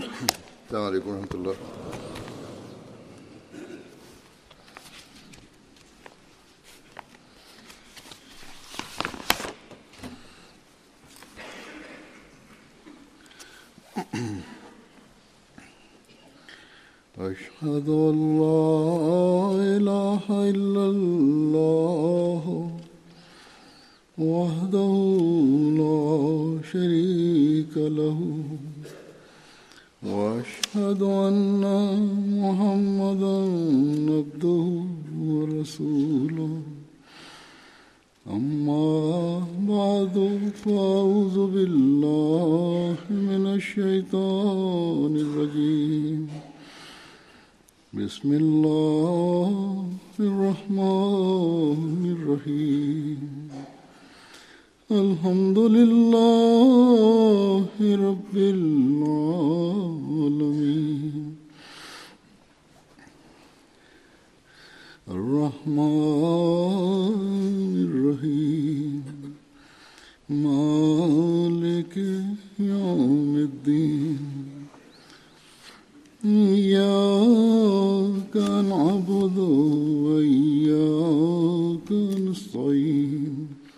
السلام علیکم ورحمۃ اللہ. أشهد أن لا إله إلا الله وحده لا شريك له وأشهد أن محمدا عبده ورسوله أما بعد فأعوذ بالله من الشيطان الرجيم بسم الله الرحمن الرحيم الحمد لله رب العالمين الرحمن الرحيم مالك يوم الدين إياك نعبد وإياك نستعين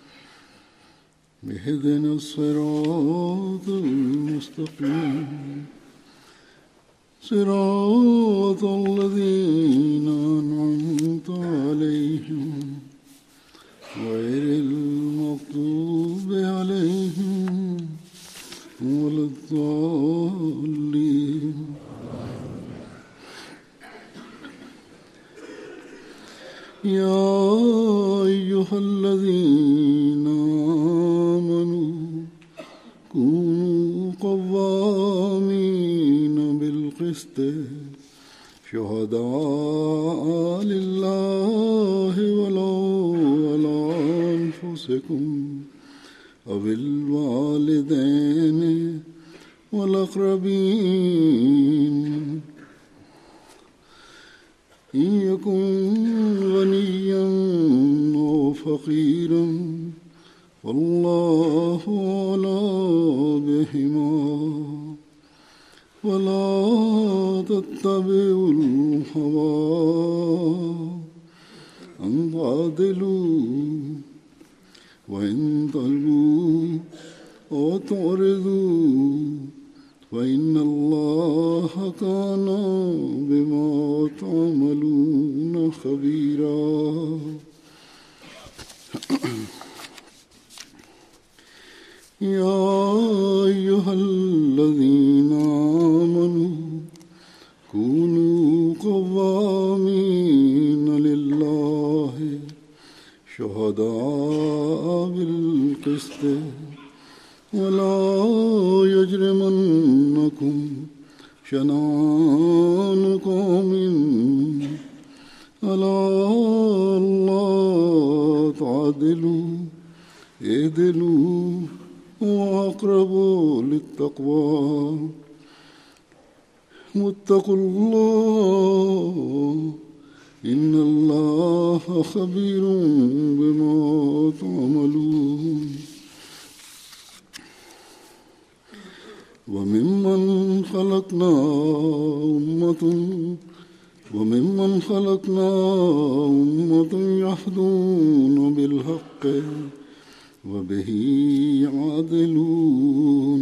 اهدنا الصراط المستقيم صراط الذين أنعمت عليهم غير المغضوب عليهم ولا الضالين. يا أيها الذين آمنوا كونوا قوامين بالقسط شهداء لله ولو على أنفسكم أو الوالدين والأقربين إن يكن غنيا أو فقيرا والله أعلى بهما ولا تتبعوا الهوى أن تعدلوا وإن تلووا أو تعرضوا فإن الله كان بما تعملون خبيرا. يا أيها الذين آمنوا كونوا قوامين لله شهداء بالقسط ولا يجرمنكم شنآن قوم على ألا تعدلوا اعدلوا وأقرب للتقوى واتقوا الله إن الله خبير بما تعملون. وممن خلقنا أمة يهدون بالحق وبه يعدلون.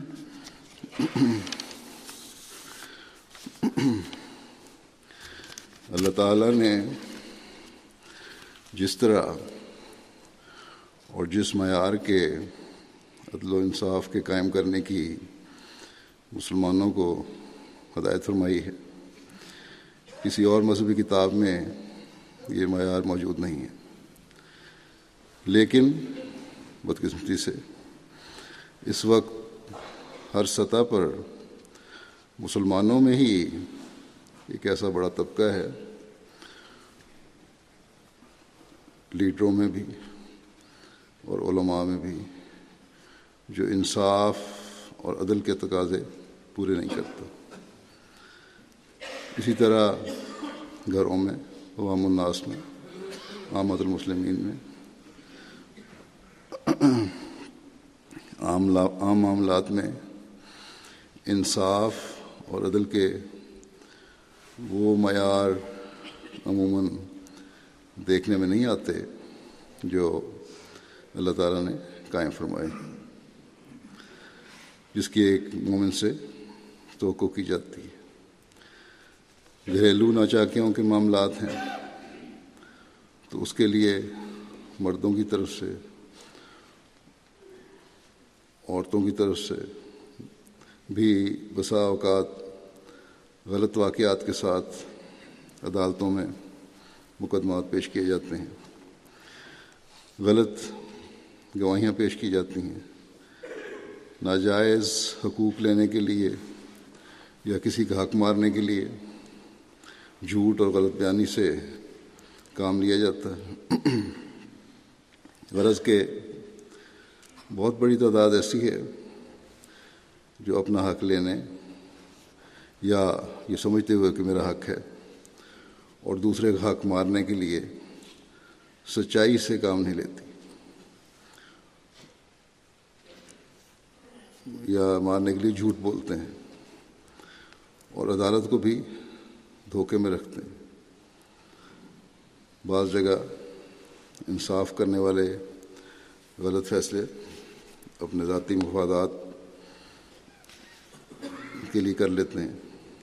اللہ تعالیٰ نے جس طرح اور جس معیار کے عدل و انصاف کے قائم کرنے کی مسلمانوں کو ہدایت فرمائی ہے، کسی اور مذہبی کتاب میں یہ معیار موجود نہیں ہے. لیکن بدقسمتی سے اس وقت ہر سطح پر مسلمانوں میں ہی ایک ایسا بڑا طبقہ ہے، لیڈروں میں بھی اور علماء میں بھی، جو انصاف اور عدل کے تقاضے پورے نہیں کرتا. اسی طرح گھروں میں، عوام الناس میں، عامۃ المسلمین میں، عام معاملات میں انصاف اور عدل کے وہ معیار عموماً دیکھنے میں نہیں آتے جو اللہ تعالیٰ نے قائم فرمائے، جس کی ایک مومن سے توقع کی جاتی ہے۔ گھریلو ناچاکیوں کے معاملات ہیں تو اس کے لیے مردوں کی طرف سے، عورتوں کی طرف سے بھی بسا اوقات غلط واقعات کے ساتھ عدالتوں میں مقدمات پیش کیے جاتے ہیں، غلط گواہیاں پیش کی جاتی ہیں، ناجائز حقوق لینے کے لیے یا کسی کا حق مارنے کے لیے جھوٹ اور غلط بیانی سے کام لیا جاتا ہے۔ غرض کہ بہت بڑی تعداد ایسی ہے جو اپنا حق لینے یا یہ سمجھتے ہوئے کہ میرا حق ہے اور دوسرے کا حق مارنے کے لیے سچائی سے کام نہیں لیتی یا مارنے کے لیے جھوٹ بولتے ہیں اور عدالت کو بھی دھوکے میں رکھتے ہیں۔ بعض جگہ انصاف کرنے والے غلط فیصلے اپنے ذاتی مفادات کے لیے کر لیتے ہیں،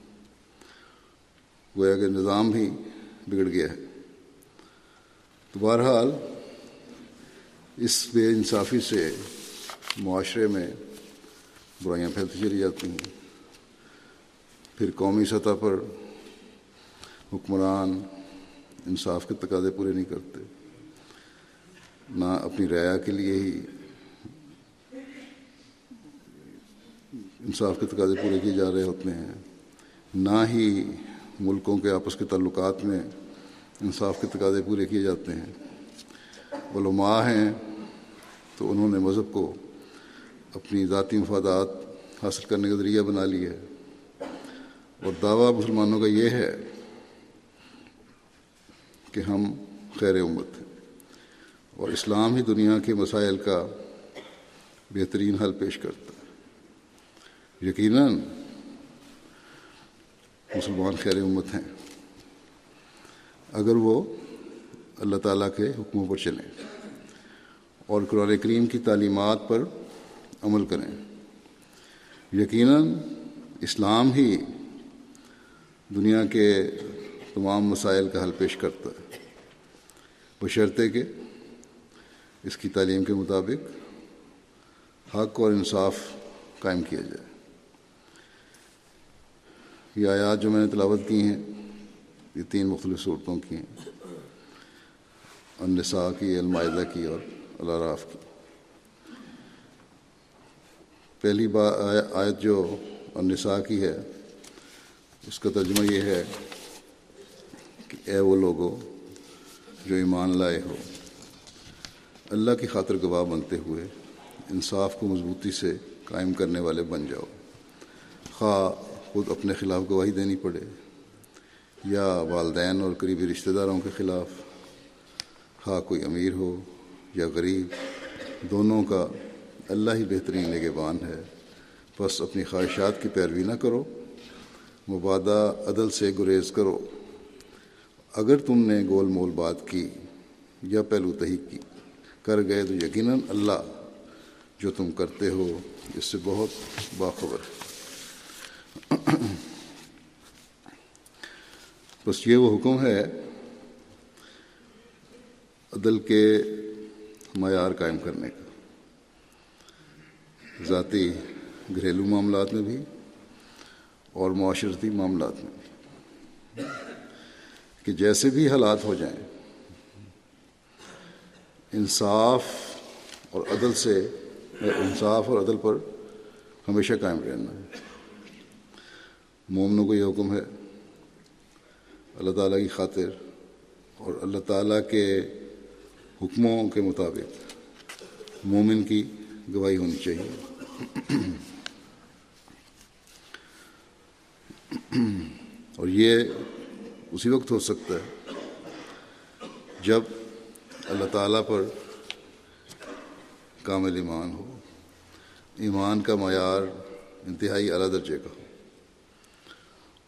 گویا کہ نظام ہی بگڑ گیا ہے۔ تو بہرحال اس بے انصافی سے معاشرے میں برائیاں پھیلتی چلی جاتی ہیں، پھر قومی سطح پر حکمران انصاف کے تقاضے پورے نہیں کرتے، نہ اپنی رعایا کے لیے ہی انصاف کے تقاضے پورے کیے جا رہے ہوتے ہیں، نہ ہی ملکوں کے آپس کے تعلقات میں انصاف کے تقاضے پورے کیے جاتے ہیں۔ علماء ہیں تو انہوں نے مذہب کو اپنی ذاتی مفادات حاصل کرنے کا ذریعہ بنا لیا ہے، اور دعویٰ مسلمانوں کا یہ ہے کہ ہم خیر امت ہیں اور اسلام ہی دنیا کے مسائل کا بہترین حل پیش کرتا ہے۔ یقیناً مسلمان خیر امت ہیں اگر وہ اللہ تعالیٰ کے حکموں پر چلیں اور قرآن کریم کی تعلیمات پر عمل کریں۔ یقیناً اسلام ہی دنیا کے تمام مسائل کا حل پیش کرتا ہے، بشرطے کہ اس کی تعلیم کے مطابق حق اور انصاف قائم کیا جائے۔ یہ آیات جو میں نے تلاوت کی ہیں یہ 3 مختلف صورتوں کی ہیں، النساء کی، المائدہ کی اور الاعراف کی۔ پہلی آیت جو النساء کی ہے اس کا ترجمہ یہ ہے کہ اے وہ لوگو جو ایمان لائے ہو، اللہ کی خاطر گواہ بنتے ہوئے انصاف کو مضبوطی سے قائم کرنے والے بن جاؤ، خواہ خود اپنے خلاف گواہی دینی پڑے یا والدین اور قریبی رشتہ داروں کے خلاف، خواہ کوئی امیر ہو یا غریب، دونوں کا اللہ ہی بہترین نگہبان ہے۔ بس اپنی خواہشات کی پیروی نہ کرو، مبادہ عدل سے گریز کرو۔ اگر تم نے گول مول بات کی یا پہلو تہی کی کر گئے تو یقیناً اللہ جو تم کرتے ہو اس سے بہت باخبر ہے۔ بس یہ وہ حکم ہے عدل کے معیار قائم کرنے کا، ذاتی گھریلو معاملات میں بھی اور معاشرتی معاملات میں بھی، کہ جیسے بھی حالات ہو جائیں انصاف اور عدل پر ہمیشہ قائم رہنا ہے۔ مومنوں کو یہ حکم ہے اللہ تعالیٰ کی خاطر اور اللہ تعالیٰ کے حکموں کے مطابق مومن کی گواہی ہونی چاہیے، اور یہ اسی وقت ہو سکتا ہے جب اللہ تعالیٰ پر کامل ایمان ہو، ایمان کا معیار انتہائی اعلیٰ درجے کا ہو۔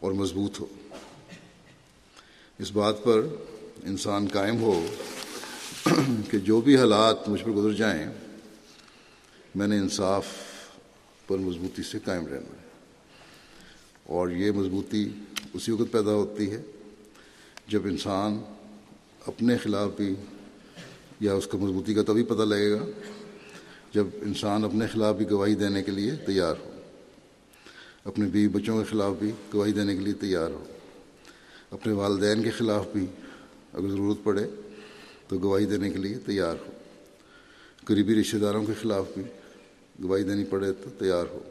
اور مضبوط ہو۔ اس بات پر انسان قائم ہو کہ جو بھی حالات مجھ پر گزر جائیں میں نے انصاف پر مضبوطی سے قائم رہنا ہے، اور یہ مضبوطی اسی وقت پیدا ہوتی ہے جب انسان اپنے خلاف بھی، یا اس کا مضبوطی کا تبھی پتہ لگے گا جب انسان اپنے خلاف بھی گواہی دینے کے لیے تیار ہو، اپنے بیوی بچوں کے خلاف بھی گواہی دینے کے لیے تیار ہو، اپنے والدین کے خلاف بھی اگر ضرورت پڑے تو گواہی دینے کے لیے تیار ہو، قریبی رشتہ داروں کے خلاف بھی گواہی دینی پڑے تو تیار ہو۔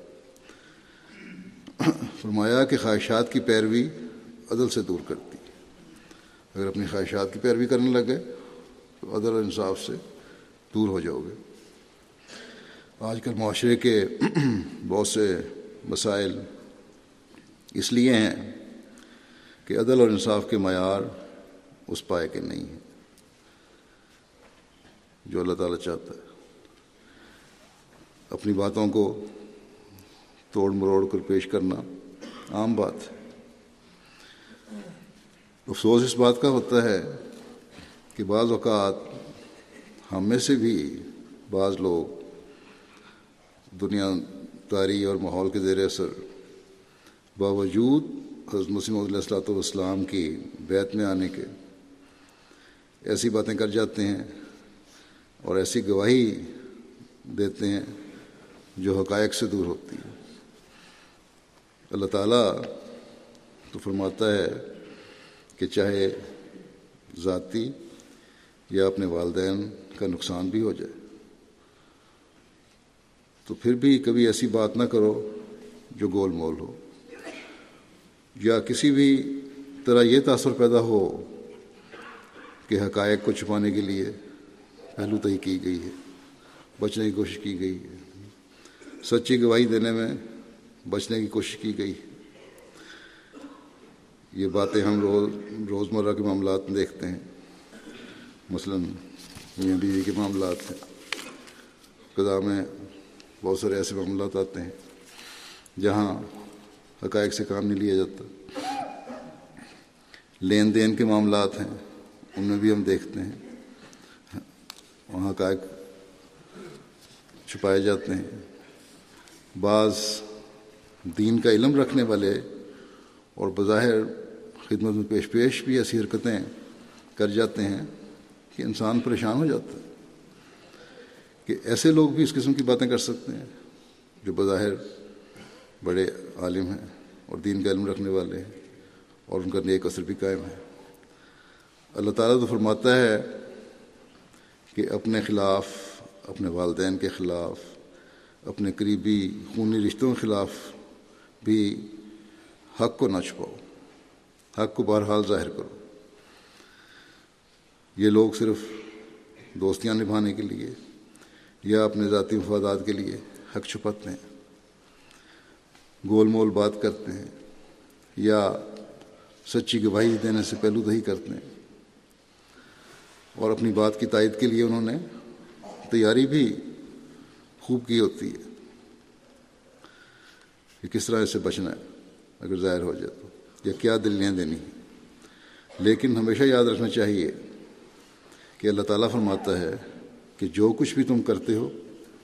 فرمایا کہ خواہشات کی پیروی عدل سے دور کرتی، اگر اپنی خواہشات کی پیروی کرنے لگے تو عدل اور انصاف سے دور ہو جاؤ گے۔ آج کل معاشرے کے بہت سے مسائل اس لیے ہیں کہ عدل اور انصاف کے معیار اس پائے کے نہیں ہیں جو اللہ تعالیٰ چاہتا ہے۔ اپنی باتوں کو توڑ مروڑ کر پیش کرنا عام بات ہے۔ افسوس اس بات کا ہوتا ہے کہ بعض اوقات ہم میں سے بھی بعض لوگ دنیا داری اور ماحول کے زیر اثر باوجود حضرت مسیح موعود علیہ السلام کی بیعت میں آنے کے ایسی باتیں کر جاتے ہیں اور ایسی گواہی دیتے ہیں جو حقائق سے دور ہوتی ہے۔ اللہ تعالیٰ تو فرماتا ہے کہ چاہے ذاتی یا اپنے والدین کا نقصان بھی ہو جائے تو پھر بھی کبھی ایسی بات نہ کرو جو گول مول ہو، یا کسی بھی طرح یہ تاثر پیدا ہو کہ حقائق کو چھپانے کے لیے پہلو طے کی گئی ہے، بچنے کی کوشش کی گئی ہے، سچی گواہی دینے میں بچنے کی کوشش کی گئی۔ یہ باتیں ہم روزمرہ کے معاملات میں دیکھتے ہیں، مثلا میاں بیوی کے معاملات ہیں، قضاء میں بہت سارے ایسے معاملات آتے ہیں جہاں حقائق سے کام نہیں لیا جاتا۔ لین دین کے معاملات ہیں، ان میں بھی ہم دیکھتے ہیں وہاں حقائق چھپائے جاتے ہیں۔ بعض دین کا علم رکھنے والے اور بظاہر خدمت میں پیش بھی ایسی حرکتیں کر جاتے ہیں کہ انسان پریشان ہو جاتا ہے کہ ایسے لوگ بھی اس قسم کی باتیں کر سکتے ہیں جو بظاہر بڑے عالم ہیں اور دین کا علم رکھنے والے ہیں اور ان کا نیک اثر بھی قائم ہے۔ اللہ تعالیٰ تو فرماتا ہے کہ اپنے خلاف، اپنے والدین کے خلاف، اپنے قریبی خونی رشتوں کے خلاف بھی حق کو نہ چھپاؤ، حق کو بہرحال ظاہر کرو۔ یہ لوگ صرف دوستیاں نبھانے کے لیے یا اپنے ذاتی مفادات کے لیے حق چھپاتے ہیں، گول مول بات کرتے ہیں یا سچی گواہی دینے سے پہلو دہی کرتے ہیں، اور اپنی بات کی تائید کے لیے انہوں نے تیاری بھی خوب کی ہوتی ہے کہ کس طرح اس سے بچنا ہے اگر ظاہر ہو جائے تو، یا کیا دلیاں دینی ہیں۔ لیکن ہمیشہ یاد رکھنا چاہیے کہ اللہ تعالیٰ فرماتا ہے کہ جو کچھ بھی تم کرتے ہو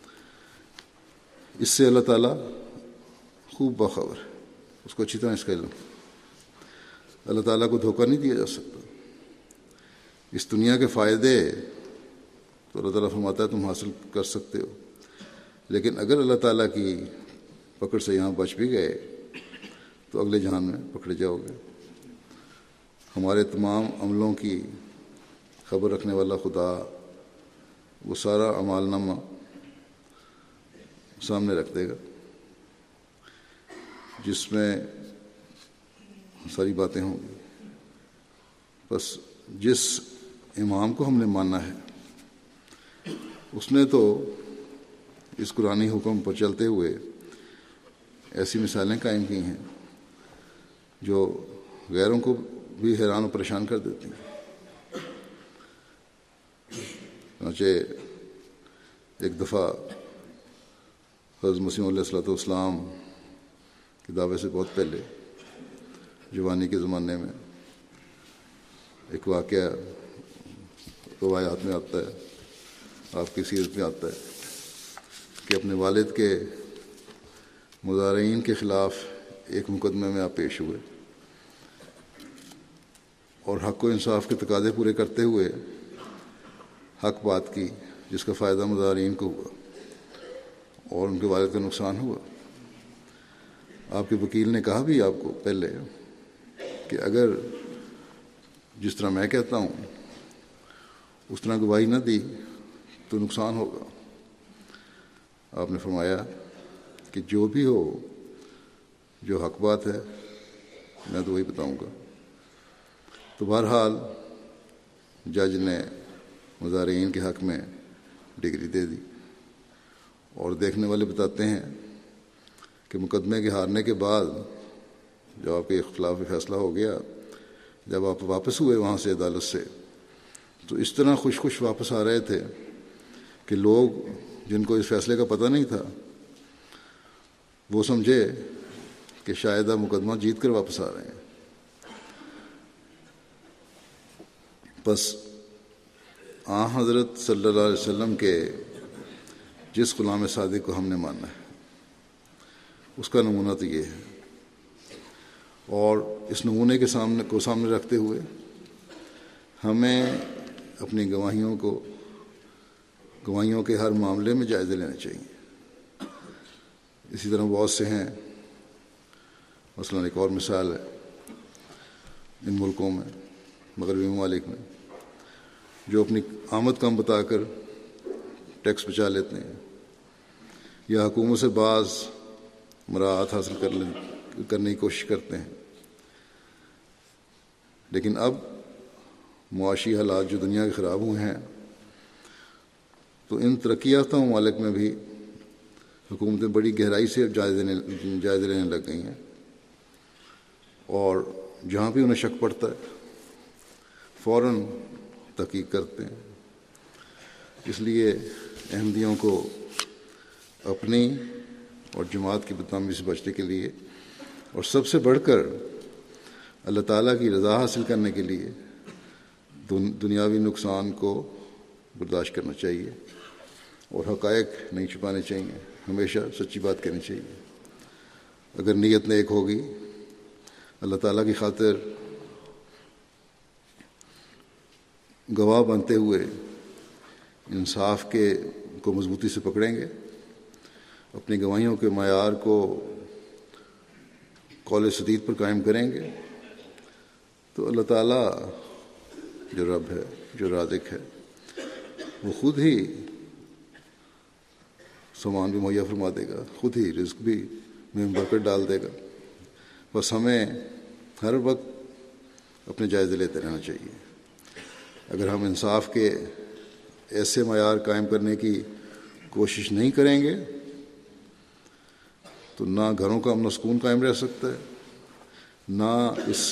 اس سے اللہ تعالیٰ خوب باخبر ہے، اس کو اچھی طرح اس کا علم۔ اللہ تعالیٰ کو دھوکہ نہیں دیا جا سکتا۔ اس دنیا کے فائدے تو اللہ تعالیٰ فرماتا ہے تم حاصل کر سکتے ہو، لیکن اگر اللہ تعالیٰ کی پکڑ سے یہاں بچ بھی گئے تو اگلے جہان میں پکڑے جاؤ گے۔ ہمارے تمام عملوں کی خبر رکھنے والا خدا وہ سارا اعمال نامہ سامنے رکھ دے گا جس میں ساری باتیں ہوں گی۔ بس جس امام کو ہم نے ماننا ہے اس نے تو اس قرآنی حکم پر چلتے ہوئے ایسی مثالیں قائم کی ہیں جو غیروں کو بھی حیران و پریشان کر دیتی ہیں۔ چنانچہ ایک دفعہ حضرت مسیح علیہ الصلوۃ والسلام کے دعوے سے بہت پہلے جوانی کے زمانے میں ایک واقعہ روایات میں آتا ہے، آپ کی سیرت میں آتا ہے کہ اپنے والد کے مضارعین کے خلاف ایک مقدمے میں آپ پیش ہوئے اور حق و انصاف کے تقاضے پورے کرتے ہوئے حق بات کی جس کا فائدہ مضارعین کو ہوا اور ان کے والد کا نقصان ہوا۔ آپ کے وکیل نے کہا بھی آپ کو پہلے کہ اگر جس طرح میں کہتا ہوں اس طرح گواہی نہ دی تو نقصان ہوگا۔ آپ نے فرمایا کہ جو بھی ہو، جو حق بات ہے میں تو وہی بتاؤں گا۔ تو بہرحال جج نے مضارعین کے حق میں ڈگری دے دی، اور دیکھنے والے بتاتے ہیں کہ مقدمے کے ہارنے کے بعد جب آپ کے خلاف فیصلہ ہو گیا، جب آپ واپس ہوئے وہاں سے عدالت سے، تو اس طرح خوش واپس آ رہے تھے کہ لوگ جن کو اس فیصلے کا پتہ نہیں تھا وہ سمجھے کہ شاید آپ مقدمہ جیت کر واپس آ رہے ہیں۔ بس حضرت صلی اللہ علیہ وسلم کے جس غلام صادق کو ہم نے مانا ہے اس کا نمونہ تو یہ ہے، اور اس نمونے کے سامنے رکھتے ہوئے ہمیں اپنی گواہیوں کے ہر معاملے میں جائزے لینے چاہیے۔ اسی طرح بہت سے ہیں، مثلا ایک اور مثال ہے ان ملکوں میں، مغربی ممالک میں، جو اپنی آمد کم بتا کر ٹیکس بچا لیتے ہیں یا حکومت سے بعض مراعات حاصل کرنے کی کوشش کرتے ہیں، لیکن اب معاشی حالات جو دنیا کے خراب ہوئے ہیں تو ان ترقی یافتہ ممالک میں بھی حکومتیں بڑی گہرائی سے جائزے لینے لگ گئی ہیں، اور جہاں بھی انہیں شک پڑتا ہے فوراً تحقیق کرتے ہیں۔ اس لیے احمدیوں کو اپنی اور جماعت کی بدنامی سے بچنے کے لیے اور سب سے بڑھ کر اللہ تعالیٰ کی رضا حاصل کرنے کے لیے دنیاوی نقصان کو برداشت کرنا چاہیے اور حقائق نہیں چھپانے چاہیے، ہمیشہ سچی بات کرنی چاہیے۔ اگر نیت نیک ہوگی، اللہ تعالیٰ کی خاطر گواہ بنتے ہوئے انصاف کو مضبوطی سے پکڑیں گے، اپنی گواہیوں کے معیار کو قول سدید پر قائم کریں گے، تو اللہ تعالیٰ جو رب ہے، جو رازق ہے، وہ خود ہی سامان بھی مہیا فرما دے گا، خود ہی رزق بھی میں برکت ڈال دے گا۔ بس ہمیں ہر وقت اپنے جائزے لیتے رہنا چاہیے۔ اگر ہم انصاف کے ایسے معیار قائم کرنے کی کوشش نہیں کریں گے تو نہ گھروں کا امن و سکون قائم رہ سکتا ہے، نہ اس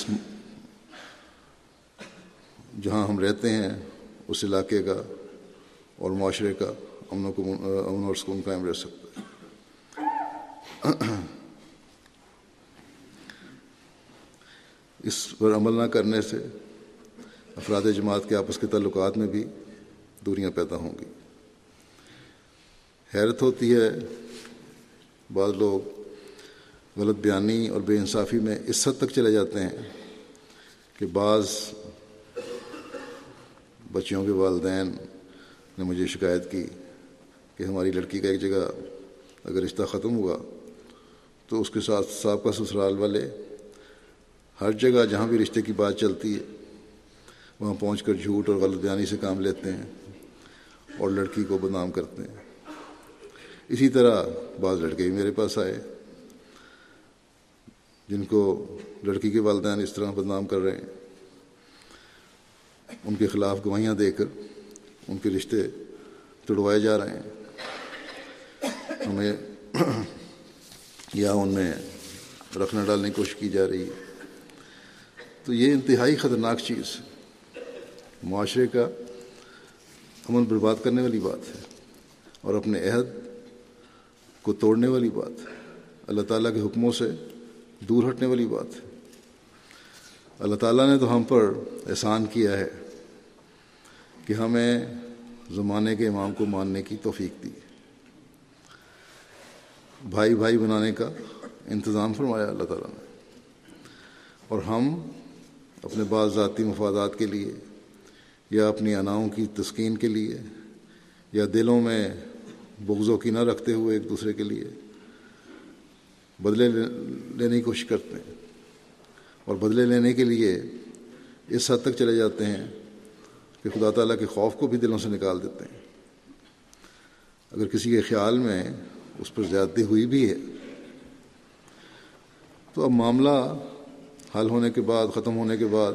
جہاں ہم رہتے ہیں اس علاقے کا اور معاشرے کا امن اور سکون قائم رہ سکتا ہے۔ اس پر عمل نہ کرنے سے افراد جماعت کے آپس کے تعلقات میں بھی دوریاں پیدا ہوں گی۔ حیرت ہوتی ہے، بعض لوگ غلط بیانی اور بے انصافی میں اس حد تک چلے جاتے ہیں کہ بعض بچیوں کے والدین نے مجھے شکایت کی کہ ہماری لڑکی کا ایک جگہ اگر رشتہ ختم ہوا تو اس کے ساتھ سابقہ سسرال والے ہر جگہ جہاں بھی رشتے کی بات چلتی ہے وہاں پہنچ کر جھوٹ اور غلط بیانی سے کام لیتے ہیں اور لڑکی کو بدنام کرتے ہیں۔ اسی طرح بعض لڑکے بھی میرے پاس آئے جن کو لڑکی کے والدین اس طرح بدنام کر رہے ہیں، ان کے خلاف گواہیاں دے کر ان کے رشتے توڑوائے جا رہے ہیں، ہمیں یا ان میں رکھنا ڈالنے کی کوشش کی جا رہی ہے۔ تو یہ انتہائی خطرناک چیز ہے، معاشرے کا امن برباد کرنے والی بات ہے اور اپنے عہد کو توڑنے والی بات ہے، اللہ تعالیٰ کے حکموں سے دور ہٹنے والی بات ہے۔ اللہ تعالیٰ نے تو ہم پر احسان کیا ہے کہ ہمیں زمانے کے امام کو ماننے کی توفیق دی، بھائی بھائی بنانے کا انتظام فرمایا اللہ تعالیٰ نے، اور ہم اپنے بعض ذاتی مفادات کے لیے یا اپنی اناؤں کی تسکین کے لیے یا دلوں میں بغض و کینہ رکھتے ہوئے ایک دوسرے کے لیے بدلے لینے کی کوشش کرتے ہیں، اور بدلے لینے کے لیے اس حد تک چلے جاتے ہیں کہ خدا تعالیٰ کے خوف کو بھی دلوں سے نکال دیتے ہیں۔ اگر کسی کے خیال میں اس پر زیادتی ہوئی بھی ہے تو اب معاملہ حل ہونے کے بعد، ختم ہونے کے بعد،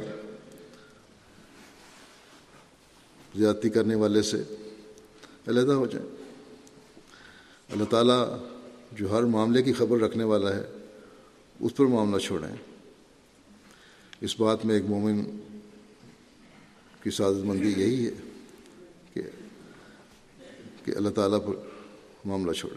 زیادتی کرنے والے سے علیحدہ ہو جائیں۔ اللہ تعالیٰ جو ہر معاملے کی خبر رکھنے والا ہے اس پر معاملہ چھوڑیں۔ اس بات میں ایک مومن کی سعادت مندی یہی ہے کہ اللہ تعالیٰ پر معاملہ چھوڑے۔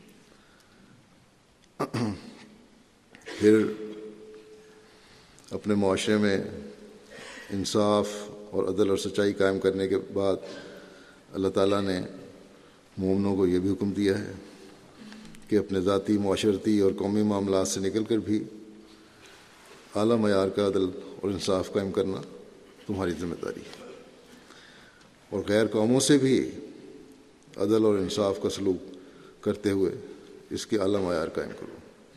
پھر اپنے معاشرے میں انصاف اور عدل اور سچائی قائم کرنے کے بعد اللہ تعالیٰ نے مومنوں کو یہ بھی حکم دیا ہے کہ اپنے ذاتی، معاشرتی اور قومی معاملات سے نکل کر بھی اعلیٰ معیار کا عدل اور انصاف قائم کرنا تمہاری ذمہ داری ہے، اور غیر قوموں سے بھی عدل اور انصاف کا سلوک کرتے ہوئے اس کے اعلیٰ معیار قائم کرو۔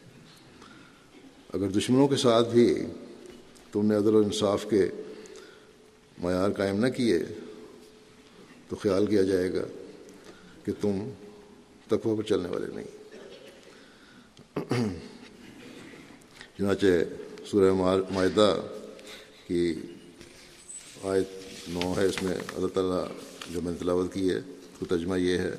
اگر دشمنوں کے ساتھ بھی تم نے عدل اور انصاف کے معیار قائم نہ کیے تو خیال کیا جائے گا کہ تم تقویٰ پر چلنے والے نہیں۔ چنانچہ سورہ مائدہ کی آیت 9 ہے، اس میں اللہ تعالیٰ جو میں نے تلاوت کی ہے تو ترجمہ یہ ہے،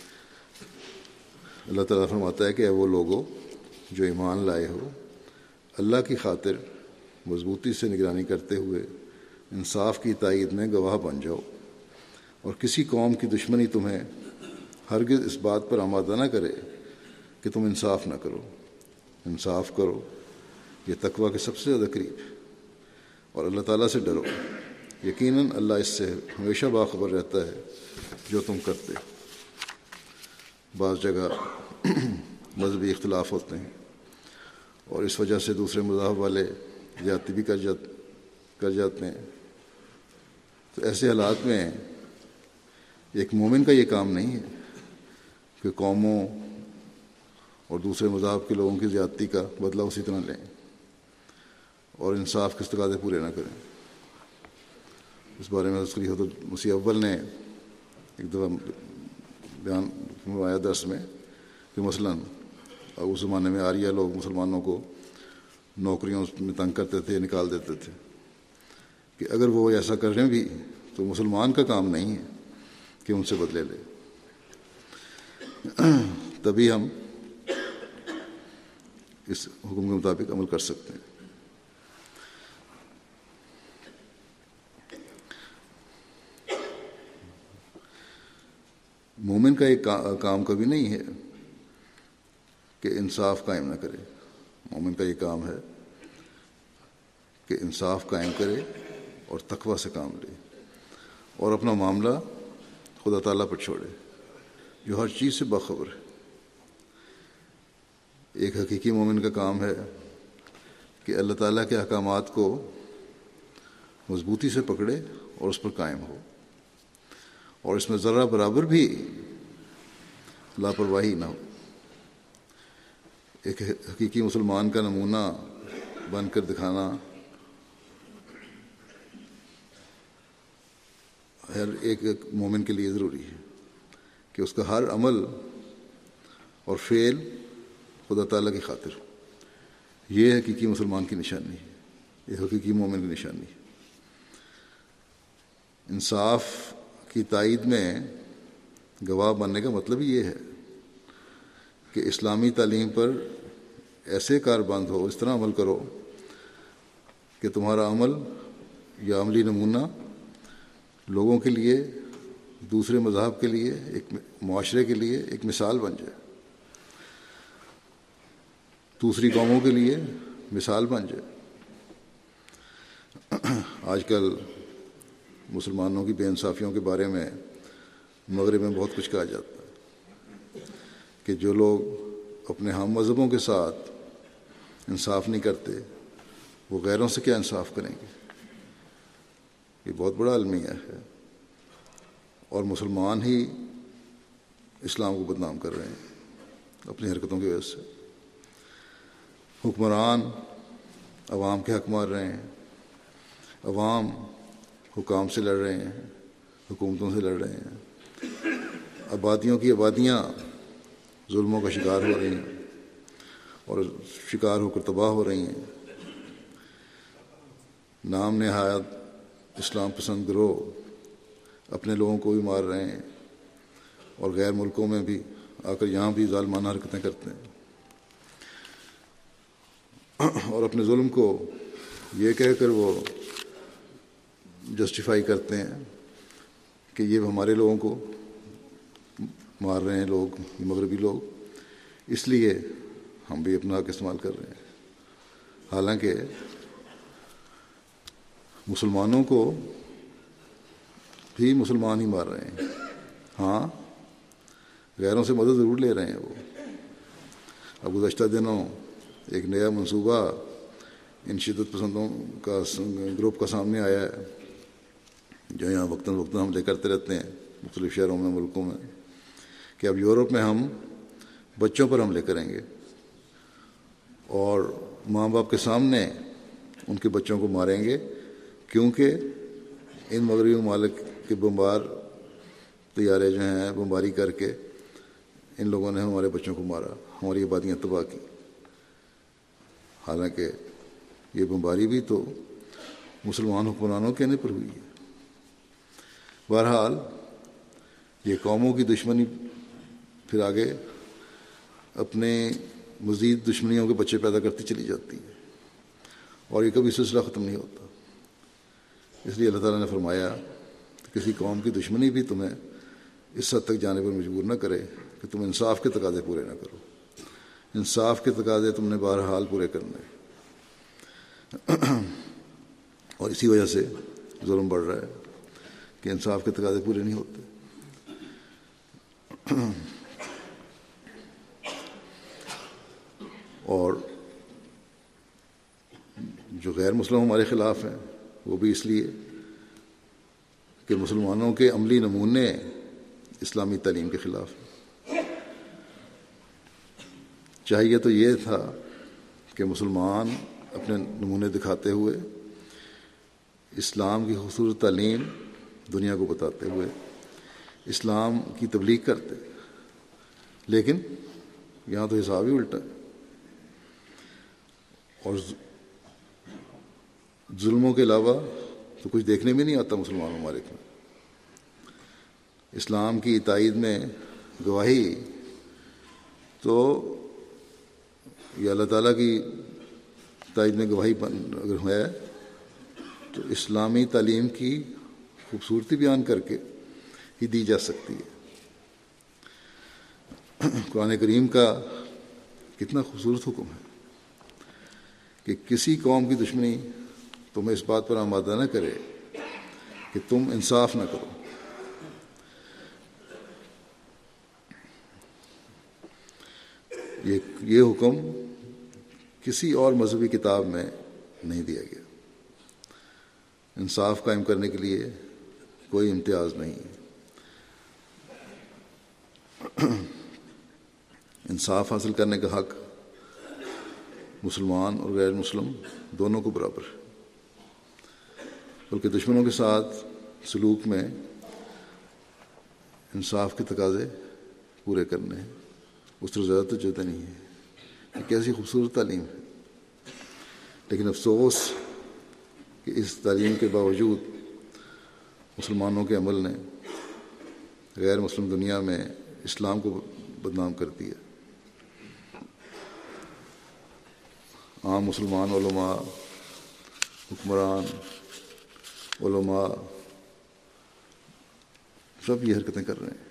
اللہ تعالیٰ فرماتا ہے کہ اے وہ لوگو جو ایمان لائے ہو، اللہ کی خاطر مضبوطی سے نگرانی کرتے ہوئے انصاف کی تائید میں گواہ بن جاؤ، اور کسی قوم کی دشمنی تمہیں ہرگز اس بات پر آمادہ نہ کرے کہ تم انصاف نہ کرو۔ انصاف کرو، یہ تقویٰ کے سب سے زیادہ قریب ہے، اور اللہ تعالیٰ سے ڈرو، یقیناً اللہ اس سے ہمیشہ باخبر رہتا ہے جو تم کرتے۔ بعض جگہ مذہبی اختلاف ہوتے ہیں اور اس وجہ سے دوسرے مذاہب والے زیادتی بھی کر جاتے ہیں، تو ایسے حالات میں ایک مومن کا یہ کام نہیں ہے کہ قوموں اور دوسرے مذاہب کے لوگوں کی زیادتی کا بدلہ اسی طرح لیں اور انصاف کے تقاضے پورے نہ کریں۔ اس بارے میں تذکری حضرت مسیح اول نے ایک دفعہ بیان فرمایا درس میں کہ مثلاً اس زمانے میں آریہ لوگ مسلمانوں کو نوکریوں میں تنگ کرتے تھے، نکال دیتے تھے، کہ اگر وہ ایسا کریں بھی تو مسلمان کا کام نہیں ہے کہ ان سے بدلے لے، تبھی ہم اس حکم کے مطابق عمل کر سکتے ہیں۔ مومن کا ایک کام کبھی نہیں ہے کہ انصاف قائم نہ کرے، مومن کا یہ کام ہے کہ انصاف قائم کرے اور تقویٰ سے کام لے اور اپنا معاملہ خدا تعالیٰ پر چھوڑے جو ہر چیز سے باخبر ہے۔ ایک حقیقی مومن کا کام ہے کہ اللہ تعالیٰ کے احکامات کو مضبوطی سے پکڑے اور اس پر قائم ہو، اور اس میں ذرہ برابر بھی لاپرواہی نہ ہو۔ ایک حقیقی مسلمان کا نمونہ بن کر دکھانا ہر ایک مومن کے لیے ضروری ہے کہ اس کا ہر عمل اور فعل خدا تعالیٰ کی خاطر ہو۔ یہ حقیقی مسلمان کی نشانی ہے، یہ حقیقی مومن کی نشانی ہے۔ انصاف کی تائید میں گواہ بننے کا مطلب یہ ہے کہ اسلامی تعلیم پر ایسے کاربند ہو، اس طرح عمل کرو کہ تمہارا عمل یا عملی نمونہ لوگوں کے لیے، دوسرے مذاہب کے لیے، ایک معاشرے کے لیے ایک مثال بن جائے، دوسری قوموں کے لیے مثال بن جائے۔ آج کل مسلمانوں کی بے انصافیوں کے بارے میں مغرب میں بہت کچھ کہا جاتا ہے کہ جو لوگ اپنے ہم مذہبوں کے ساتھ انصاف نہیں کرتے وہ غیروں سے کیا انصاف کریں گے. یہ بہت بڑا المیہ ہے اور مسلمان ہی اسلام کو بدنام کر رہے ہیں اپنی حرکتوں کی وجہ سے. حکمران عوام کے حق مار رہے ہیں، عوام حکام سے لڑ رہے ہیں، حکومتوں سے لڑ رہے ہیں، آبادیوں کی آبادیاں ظلموں کا شکار ہو رہی ہیں اور شکار ہو کر تباہ ہو رہی ہیں. نام نہاد اسلام پسند گروہ اپنے لوگوں کو بھی مار رہے ہیں اور غیر ملکوں میں بھی آ کر یہاں بھی ظالمانہ حرکتیں کرتے ہیں اور اپنے ظلم کو یہ کہہ کر وہ جسٹیفائی کرتے ہیں کہ یہ ہمارے لوگوں کو مار رہے ہیں لوگ، مغربی لوگ، اس لیے ہم بھی اپنا حق استعمال کر رہے ہیں. حالانکہ مسلمانوں کو بھی مسلمان ہی مار رہے ہیں. ہاں، غیروں سے مدد ضرور لے رہے ہیں وہ. اب گزشتہ دنوں ایک نیا منصوبہ ان شدت پسندوں کا گروپ کا سامنے آیا ہے جو یہاں وقتاً فوقتاً حملے کرتے رہتے ہیں مختلف شہروں میں، ملکوں میں، کہ اب یورپ میں ہم بچوں پر حملے کریں گے اور ماں باپ کے سامنے ان کے بچوں کو ماریں گے، کیونکہ ان مغربی ممالک کے بمبار طیارے جو ہیں بمباری کر کے ان لوگوں نے ہمارے بچوں کو مارا، ہماری آبادیاں تباہ کی. حالانکہ یہ بمباری بھی تو مسلمان حکمرانوں کے آنے پر ہوئی ہے. بہرحال یہ قوموں کی دشمنی پھر آگے اپنے مزید دشمنیوں کے بچے پیدا کرتی چلی جاتی ہے اور یہ کبھی سلسلہ ختم نہیں ہوتا. اس لیے اللہ تعالیٰ نے فرمایا کہ کسی قوم کی دشمنی بھی تمہیں اس حد تک جانے پر مجبور نہ کرے کہ تم انصاف کے تقاضے پورے نہ کرو. انصاف کے تقاضے تم نے بہرحال پورے کرنے اور اسی وجہ سے ظلم بڑھ رہا ہے کہ انصاف کے تقاضے پورے نہیں ہوتے. اور جو غیر مسلم ہمارے خلاف ہیں وہ بھی اس لیے کہ مسلمانوں کے عملی نمونے اسلامی تعلیم کے خلاف ہیں. چاہیے تو یہ تھا کہ مسلمان اپنے نمونے دکھاتے ہوئے اسلام کی خوبصورت تعلیم دنیا کو بتاتے ہوئے اسلام کی تبلیغ کرتے، لیکن یہاں تو حساب ہی الٹا ہے اور ظلموں کے علاوہ تو کچھ دیکھنے میں نہیں آتا مسلمان ممالک میں. اسلام کی تائید میں گواہی تو یہ اللہ تعالیٰ کی تائید میں گواہی اگر ہے تو اسلامی تعلیم کی خوبصورتی بیان کر کے ہی دی جا سکتی ہے. قرآن کریم کا کتنا خوبصورت حکم ہے کہ کسی قوم کی دشمنی تمہیں اس بات پر آمادہ نہ کرے کہ تم انصاف نہ کرو. یہ حکم کسی اور مذہبی کتاب میں نہیں دیا گیا. انصاف قائم کرنے کے لیے کوئی امتیاز نہیں ہے. انصاف حاصل کرنے کا حق مسلمان اور غیر مسلم دونوں کو برابر ہے، بلکہ دشمنوں کے ساتھ سلوک میں انصاف کے تقاضے پورے کرنے ہیں، اس طرح زیادہ توجہ نہیں ہے. یہ کیسی خوبصورت تعلیم ہے، لیکن افسوس کہ اس تعلیم کے باوجود مسلمانوں کے عمل نے غیر مسلم دنیا میں اسلام کو بدنام کر دیا. عام مسلمان علماء، حکمران، علماء سب یہ حرکتیں کر رہے ہیں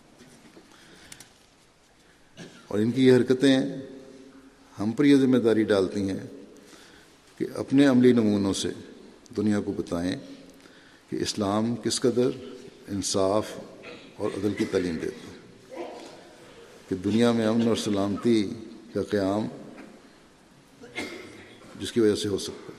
اور ان کی یہ حرکتیں ہم پر یہ ذمہ داری ڈالتی ہیں کہ اپنے عملی نمونوں سے دنیا کو بتائیں کہ اسلام کس قدر انصاف اور عدل کی تعلیم دیتا ہے، کہ دنیا میں امن اور سلامتی کا قیام جس کی وجہ سے ہو سکتا ہے۔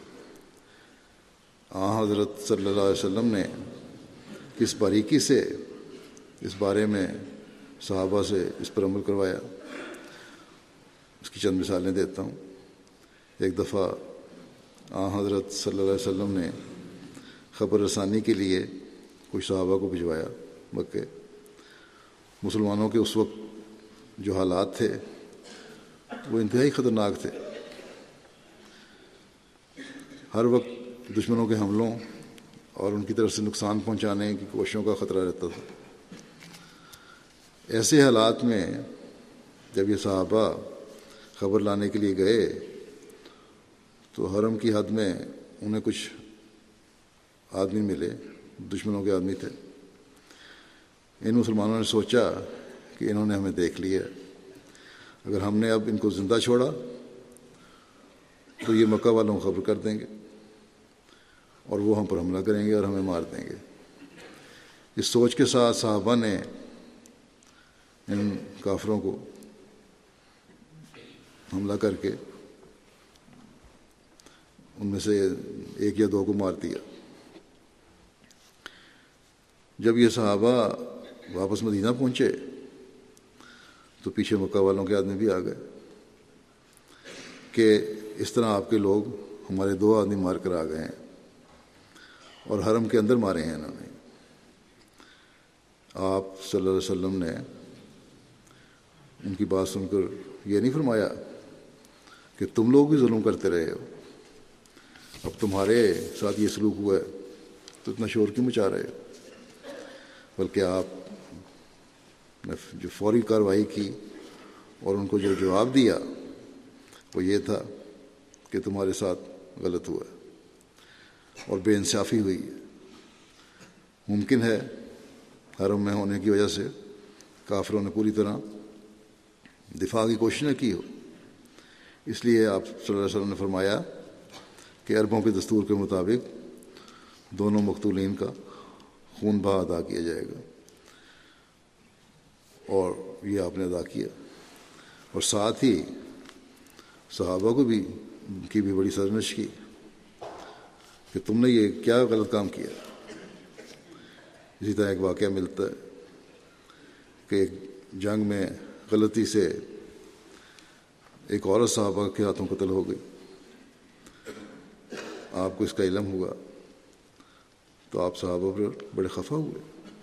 حضرت صلی اللہ علیہ وسلم نے کس باریکی سے اس بارے میں صحابہ سے اس پر عمل کروایا، اس کی چند مثالیں دیتا ہوں۔ ایک دفعہ حضرت صلی اللہ علیہ وسلم نے خبر رسانی کے لیے کچھ صحابہ کو بھجوایا مکے۔ مسلمانوں کے اس وقت جو حالات تھے وہ انتہائی خطرناک تھے، ہر وقت دشمنوں کے حملوں اور ان کی طرف سے نقصان پہنچانے کی کوششوں کا خطرہ رہتا تھا۔ ایسے حالات میں جب یہ صحابہ خبر لانے کے لیے گئے تو حرم کی حد میں انہیں کچھ آدمی ملے، دشمنوں کے آدمی تھے۔ ان مسلمانوں نے سوچا کہ انہوں نے ہمیں دیکھ لیا، اگر ہم نے اب ان کو زندہ چھوڑا تو یہ مکہ والوں کو خبر کر دیں گے اور وہ ہم پر حملہ کریں گے اور ہمیں مار دیں گے۔ اس سوچ کے ساتھ صحابہ نے ان کافروں کو حملہ کر کے ان میں سے ایک یا دو کو مار دیا۔ جب یہ صحابہ واپس مدینہ پہنچے تو پیچھے مکہ والوں کے آدمی بھی آ گئے کہ اس طرح آپ کے لوگ ہمارے 2 آدمی مار کر آ گئے ہیں اور حرم کے اندر مارے ہیں انہوں نے۔ آپ صلی اللہ علیہ وسلم نے ان کی بات سن کر یہ نہیں فرمایا کہ تم لوگ بھی ظلم کرتے رہے ہو، اب تمہارے ساتھ یہ سلوک ہوا ہے تو اتنا شور کیوں مچا رہے ہو، بلکہ آپ نے جو فوری کارروائی کی اور ان کو جو جواب دیا وہ یہ تھا کہ تمہارے ساتھ غلط ہوا ہے اور بے انصافی ہوئی ہے۔ ممکن ہے حرم میں ہونے کی وجہ سے کافروں نے پوری طرح دفاع کی کوشش نہ کی ہو، اس لیے آپ صلی اللہ علیہ وسلم نے فرمایا کہ عربوں کے دستور کے مطابق دونوں مقتولین کا خون بہا ادا کیا جائے گا، اور یہ آپ نے ادا کیا۔ اور ساتھ ہی صحابہ کو بھی بڑی سرزنش کی کہ تم نے یہ کیا غلط کام کیا۔ اسی طرح ایک واقعہ ملتا ہے کہ ایک جنگ میں غلطی سے ایک عورت صحابہ کے ہاتھوں قتل ہو گئی۔ آپ کو اس کا علم ہوا تو آپ صحابہ پر بڑے خفا ہوئے،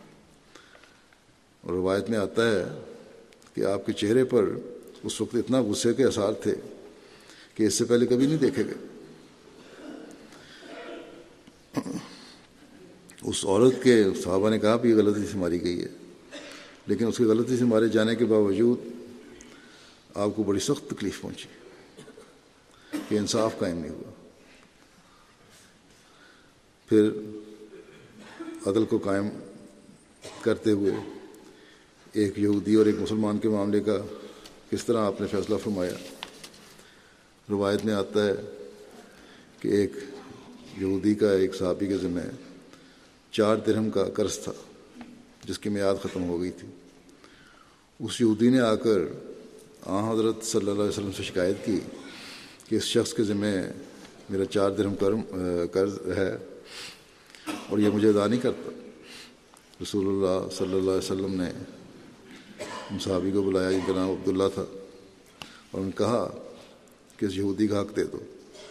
اور روایت میں آتا ہے کہ آپ کے چہرے پر اس وقت اتنا غصے کے آثار تھے کہ اس سے پہلے کبھی نہیں دیکھے گئے۔ اس عورت کے صحابہ نے کہا بھی یہ غلطی سے ماری گئی ہے، لیکن اس کی غلطی سے مارے جانے کے باوجود آپ کو بڑی سخت تکلیف پہنچی کہ انصاف قائم نہیں ہوا۔ پھر عدل کو قائم کرتے ہوئے ایک یہودی اور ایک مسلمان کے معاملے کا کس طرح آپ نے فیصلہ فرمایا۔ روایت میں آتا ہے کہ ایک یہودی کا ایک صحابی کے ذمہ 4 درہم کا قرض تھا جس کی میعاد ختم ہو گئی تھی۔ اس یہودی نے آ کر حضرت صلی اللہ علیہ وسلم سے شکایت کی کہ اس شخص کے ذمہ میرا 4 درہم قرض ہے اور یہ مجھے ادا نہیں کرتا۔ رسول اللہ صلی اللہ علیہ وسلم نے صحابی کو بلایا جن کا نام عبداللہ تھا، اور انہوں نے کہا کہ اس یہودی کا حق دے دو۔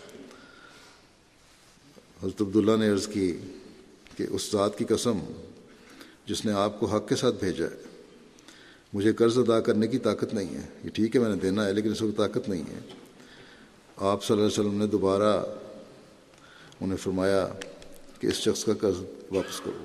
حضرت عبداللہ نے عرض کی کہ اس ذات کی قسم جس نے آپ کو حق کے ساتھ بھیجا ہے، مجھے قرض ادا کرنے کی طاقت نہیں ہے۔ یہ ٹھیک ہے میں نے دینا ہے لیکن اس وقت طاقت نہیں ہے۔ آپ صلی اللہ علیہ وسلم نے دوبارہ انہیں فرمایا کہ اس شخص کا قرض واپس کرو۔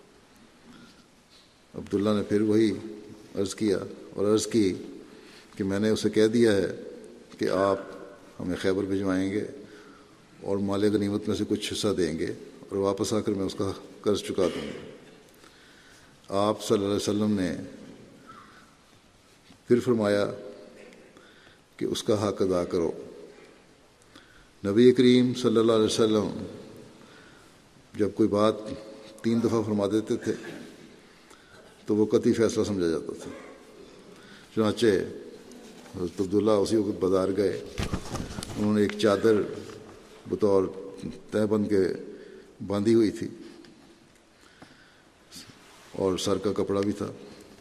عبداللہ نے پھر وہی عرض کیا اور عرض کی کہ میں نے اسے کہہ دیا ہے کہ آپ ہمیں خیبر بھجوائیں گے اور مال غنیمت میں سے کچھ حصہ دیں گے اور واپس آ کر میں اس کا قرض چکا دوں گا۔ آپ صلی اللہ علیہ وسلم نے پھر فرمایا کہ اس کا حق ادا کرو۔ نبی کریم صلی اللہ علیہ وسلم جب کوئی بات 3 دفعہ فرما دیتے تھے تو وہ قطعی فیصلہ سمجھا جاتا تھا۔ چنانچہ حضرت عبداللہ اسی وقت بازار گئے، انہوں نے ایک چادر بطور تہہ بند کے باندھی ہوئی تھی اور سر کا کپڑا بھی تھا،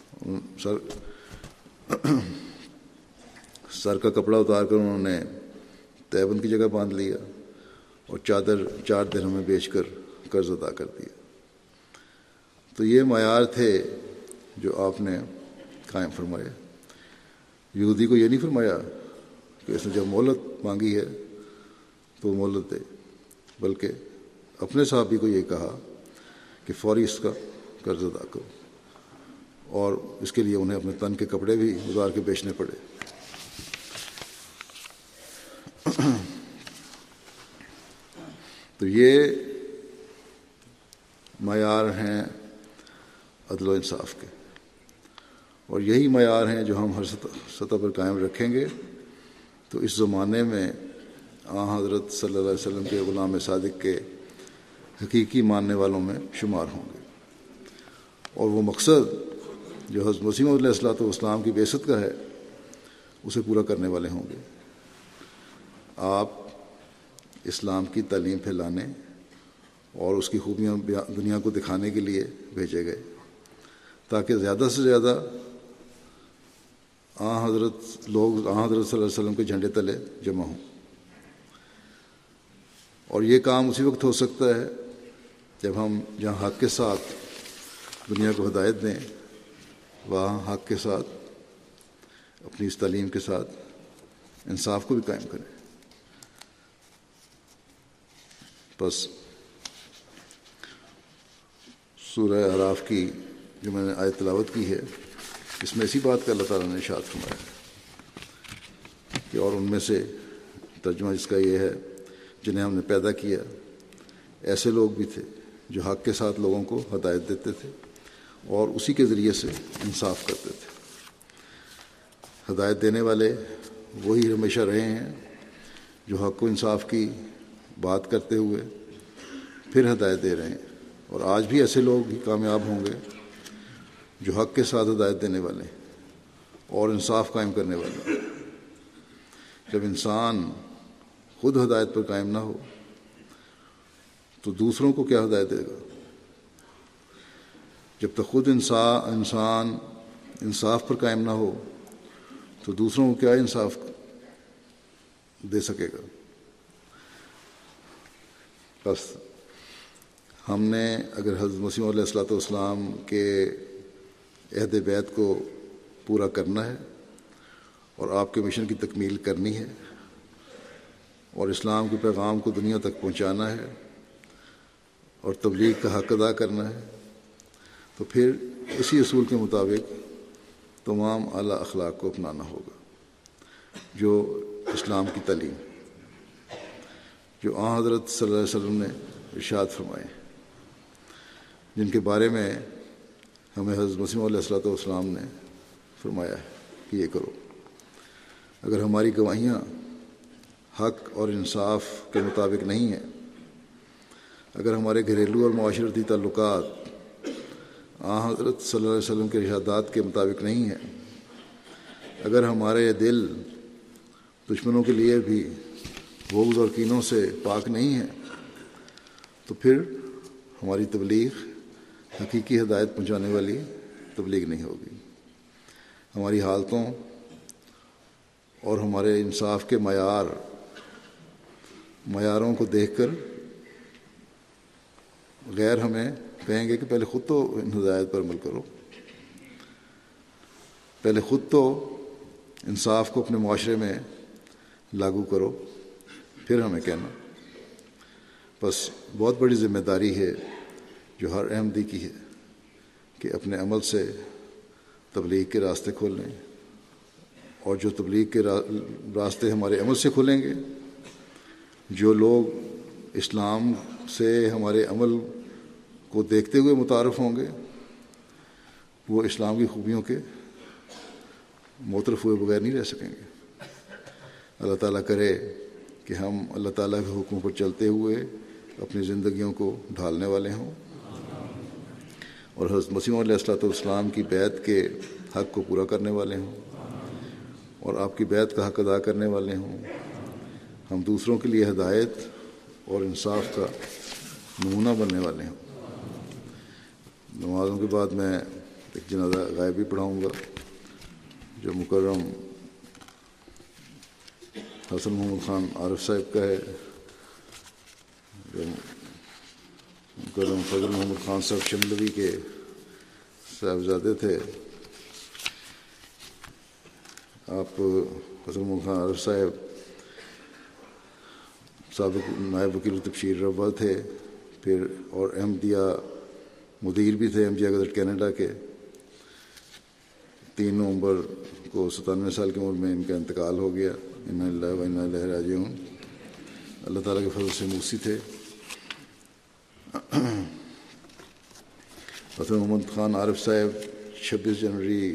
سر کا کپڑا اتار کر انہوں نے تہہ بند کی جگہ باندھ لیا اور چادر 4 درہم میں بیچ کر قرض ادا کر دیا۔ تو یہ معیار تھے جو آپ نے قائم فرمائے۔ یہودی کو یہ نہیں فرمایا کہ اس نے جب مہلت مانگی ہے تو مہلت دے، بلکہ اپنے صحابی کو یہ کہا کہ فوری اس کا قرض ادا کرو، اور اس کے لیے انہیں اپنے تن کے کپڑے بھی اتار کے بیچنے پڑے۔ تو یہ معیار ہیں عدل و انصاف کے، اور یہی معیار ہیں جو ہم ہر سطح پر قائم رکھیں گے تو اس زمانے میں حضرت صلی اللہ علیہ وسلم کے غلام صادق کے حقیقی ماننے والوں میں شمار ہوں گے، اور وہ مقصد جو حضرت مسیح علیہ الصلوۃ والسلام کی بعثت کا ہے اسے پورا کرنے والے ہوں گے۔ آپ اسلام کی تعلیم پھیلانے اور اس کی خوبیاں دنیا کو دکھانے کے لیے بھیجے گئے، تاکہ زیادہ سے زیادہ حضرت لوگ حضرت صلی اللہ علیہ وسلم کے جھنڈے تلے جمع ہوں۔ اور یہ کام اسی وقت ہو سکتا ہے جب ہم جہاں حق کے ساتھ دنیا کو ہدایت دیں، وہاں حق کے ساتھ اپنی اس تعلیم کے ساتھ انصاف کو بھی قائم کریں۔ بس سورہ اعراف کی جو میں نے آیت تلاوت کی ہے، اس میں اسی بات کا اللہ تعالیٰ نے ارشاد فرمایا ہے کہ اور ان میں سے ترجمہ جس کا یہ ہے جنہیں ہم نے پیدا کیا ایسے لوگ بھی تھے جو حق کے ساتھ لوگوں کو ہدایت دیتے تھے اور اسی کے ذریعے سے انصاف کرتے تھے۔ ہدایت دینے والے وہی ہمیشہ رہے ہیں جو حق و انصاف کی بات کرتے ہوئے پھر ہدایت دے رہے ہیں، اور آج بھی ایسے لوگ ہی کامیاب ہوں گے جو حق کے ساتھ ہدایت دینے والے اور انصاف قائم کرنے والے۔ جب انسان خود ہدایت پر قائم نہ ہو تو دوسروں کو کیا ہدایت دے گا؟ جب تک خود انسان انصاف پر قائم نہ ہو تو دوسروں کو کیا انصاف دے سکے گا؟ بس ہم نے اگر حضرت مسیح علیہ الصلوۃ والسلام کے عہد بیعت کو پورا کرنا ہے اور آپ کے مشن کی تکمیل کرنی ہے اور اسلام کے پیغام کو دنیا تک پہنچانا ہے اور تبلیغ کا حق ادا کرنا ہے، تو پھر اسی اصول کے مطابق تمام اعلیٰ اخلاق کو اپنانا ہوگا، جو اسلام کی تعلیم جو حضرت صلی اللہ علیہ وسلم نے ارشاد فرمائے، جن کے بارے میں ہمیں حضرت مسیح علیہ الصلوۃ والسلام نے فرمایا ہے کہ یہ کرو۔ اگر ہماری گواہیاں حق اور انصاف کے مطابق نہیں ہیں، اگر ہمارے گھریلو اور معاشرتی تعلقات حضرت صلی اللہ علیہ وسلم کے ارشادات کے مطابق نہیں ہیں، اگر ہمارے دل دشمنوں کے لیے بھی بغض اور کینوں سے پاک نہیں ہیں، تو پھر ہماری تبلیغ حقیقی ہدایت پہنچانے والی تبلیغ نہیں ہوگی۔ ہماری حالتوں اور ہمارے انصاف کے معیاروں کو دیکھ کر غیر ہمیں کہیں گے کہ پہلے خود تو ان ہدایت پر عمل کرو، پہلے خود تو انصاف کو اپنے معاشرے میں لاگو کرو، پھر ہمیں کہنا۔ بس بہت بڑی ذمہ داری ہے جو ہر احمدی کی ہے کہ اپنے عمل سے تبلیغ کے راستے کھولیں، اور جو تبلیغ کے راستے ہمارے عمل سے کھولیں گے، جو لوگ اسلام سے ہمارے عمل کو دیکھتے ہوئے متعارف ہوں گے، وہ اسلام کی خوبیوں کے معترف ہوئے بغیر نہیں رہ سکیں گے۔ اللہ تعالیٰ کرے کہ ہم اللہ تعالیٰ کے حکموں پر چلتے ہوئے اپنی زندگیوں کو ڈھالنے والے ہوں اور حضرت مسیح علیہ السلام کی بیعت کے حق کو پورا کرنے والے ہوں اور آپ کی بیعت کا حق ادا کرنے والے ہوں. ہم دوسروں کے لیے ہدایت اور انصاف کا نمونہ بننے والے ہوں. نمازوں کے بعد میں ایک جنازہ غائبی پڑھاؤں گا جو مکرم حسن محمد خان عارف صاحب کا ہے، جو مکرم فضل محمد خان صاحب شملوی کے صاحبزادے تھے. آپ حسن محمد خان عارف صاحب سابق نائب وکیل تبشیر روا تھے، پھر اور احمدیہ مدیر بھی تھے احمدیہ گزٹ کینیڈا کے. 3 نومبر کو 97 سال کی عمر میں ان کا انتقال ہو گیا. انا للہ و انا الیہ راجعون. اللہ تعالیٰ کے فضل سے موسی تھے. حسن محمد خان عارف صاحب 26 جنوری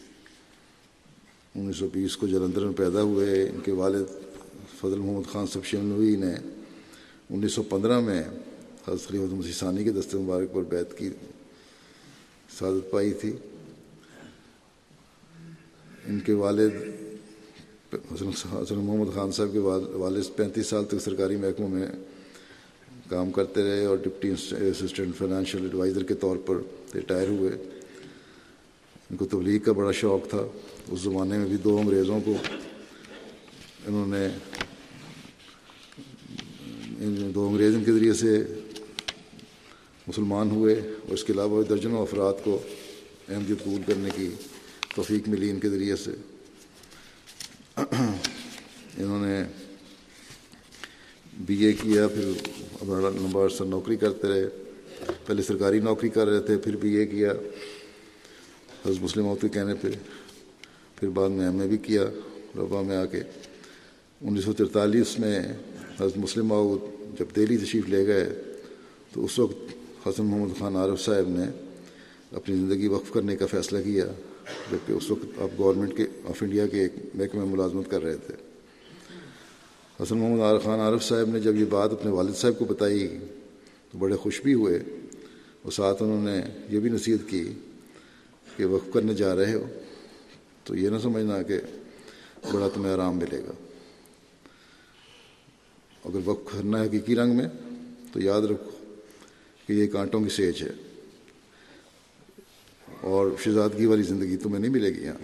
1920 کو جلندھر میں پیدا ہوئے. ان کے والد فضل محمد خان صاحب شملوی نے 1915 میں حضرت خلیفۃ مسیح ثانی کے دست مبارک پر بیعت کی سعادت پائی تھی. ان کے والد حسن محمد خان صاحب کے والد 35 سال تک سرکاری محکموں میں کام کرتے رہے اور ڈپٹی اسسٹنٹ فائنینشیل ایڈوائزر کے طور پر ریٹائر ہوئے. ان کو تبلیغ کا بڑا شوق تھا. اس زمانے میں بھی 2 انگریزوں کو انہوں نے 2 انگریز ان کے ذریعے سے مسلمان ہوئے اور اس کے علاوہ درجنوں افراد کو احمدیت قبول کرنے کی توفیق ملی ان کے ذریعے سے. انہوں نے بی اے کیا، پھر بڑا لمبا عرصہ نوکری کرتے رہے. پہلے سرکاری نوکری کر رہے تھے، پھر بی اے کیا حضرت مسلم موت کے کہنے پہ، پھر بعد میں ایم اے بھی کیا ربا میں آ کے. 1943 میں حضرت مسلم موت جب دہلی تشریف لے گئے تو اس وقت حسن محمد خان عارف صاحب نے اپنی زندگی وقف کرنے کا فیصلہ کیا، جبکہ اس وقت آپ گورنمنٹ آف انڈیا کے ایک محکمے میں ملازمت کر رہے تھے. حسن محمد خان عارف صاحب نے جب یہ بات اپنے والد صاحب کو بتائی تو بڑے خوش بھی ہوئے اور ساتھ انہوں نے یہ بھی نصیحت کی کہ وقف کرنے جا رہے ہو تو یہ نہ سمجھنا کہ بڑا تمہیں آرام ملے گا. اگر وقف کرنا ہے حقیقی رنگ میں تو یاد رکھو کہ یہ کانٹوں کی سیج ہے اور شہزادگی والی زندگی تمہیں نہیں ملے گی یہاں.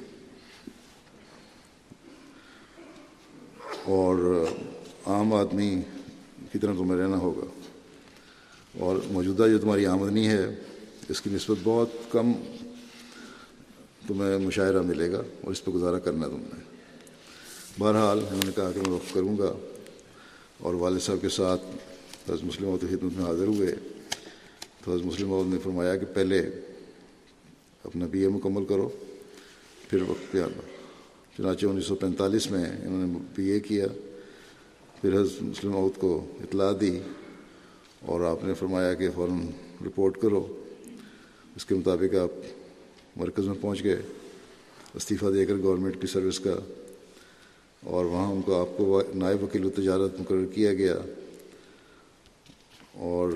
اور عام آدمی کی طرح تمہیں رہنا ہوگا اور موجودہ جو تمہاری آمدنی ہے اس کی نسبت بہت کم تمہیں مشاہرہ ملے گا اور اس پہ گزارا کرنا ہے تم نے. بہرحال انہوں نے کہا کہ میں وقف کروں گا اور والد صاحب کے ساتھ حضرت مسلم موت کی خدمت میں حاضر ہوئے. تو حضرت مسلم موت نے فرمایا کہ پہلے اپنا بی اے مکمل کرو پھر وقت پہ آنا. چنانچہ 1945 میں انہوں نے بی اے کیا. پھر حضرت مسلم موت کو اطلاع دی اور آپ نے فرمایا کہ فوراً رپورٹ کرو. اس کے مطابق آپ مرکز میں پہنچ گئے استعفیٰ دے کر گورنمنٹ کی سروس کا، اور وہاں ان کو آپ کو نائب وکیل تجارت مقرر کیا گیا. اور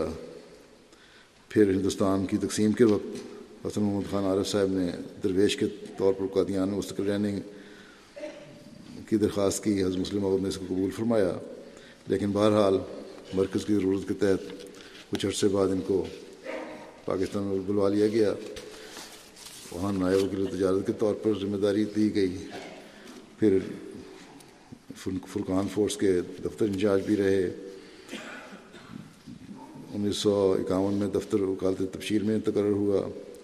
پھر ہندوستان کی تقسیم کے وقت حسن محمد خان عارف صاحب نے درویش کے طور پر قادیان میں مستقل رہنے کی درخواست کی. حضرت مسلم موعود نے اس کو قبول فرمایا، لیکن بہرحال مرکز کی ضرورت کے تحت کچھ عرصے بعد ان کو پاکستان میں بلوا لیا گیا. وہاں نائب وکیل تجارت کے طور پر ذمہ داری دی گئی. پھر فرقان فورس کے دفتر انچارج بھی رہے. 1951 میں دفتر وکالت تبشیر میں تقرر ہوا.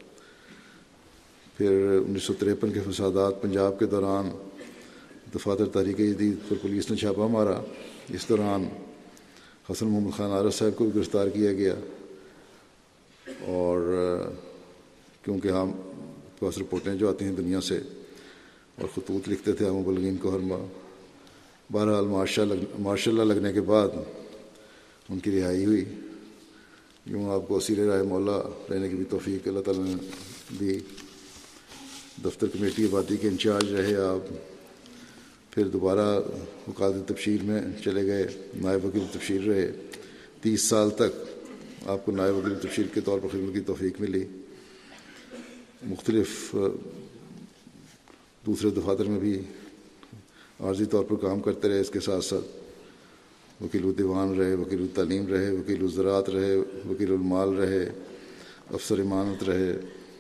پھر 1953 کے فسادات پنجاب کے دوران دفاتر تحریک جدید پر پولیس نے چھاپہ مارا. اس دوران حسن محمد خان عارف صاحب کو بھی گرفتار کیا گیا، اور کیونکہ ہم پاس رپورٹیں جو آتی ہیں دنیا سے اور خطوط لکھتے تھے ہم مبلغین کو ہر ماہ. بہرحال مارشاء اللہ لگنے کے بعد ان کی رہائی ہوئی. یوں آپ کو اسیر رائے مولا رہنے کی بھی توفیق اللہ تعالیٰ نے دی. دفتر کمیٹی آبادی کے انچارج رہے آپ. پھر دوبارہ وکالت تبشیر میں چلے گئے، نائب وکیل تبشیر رہے. 30 سال تک آپ کو نائب وکیل تبشیر کے طور پر خدمت کی توفیق ملی. مختلف دوسرے دفاتر میں بھی عارضی طور پر کام کرتے رہے. اس کے ساتھ ساتھ وکیل الدیوان رہے، وکیل التعلیم رہے، وکیل الزراعت رہے، وکیل المال رہے، افسر امانت رہے.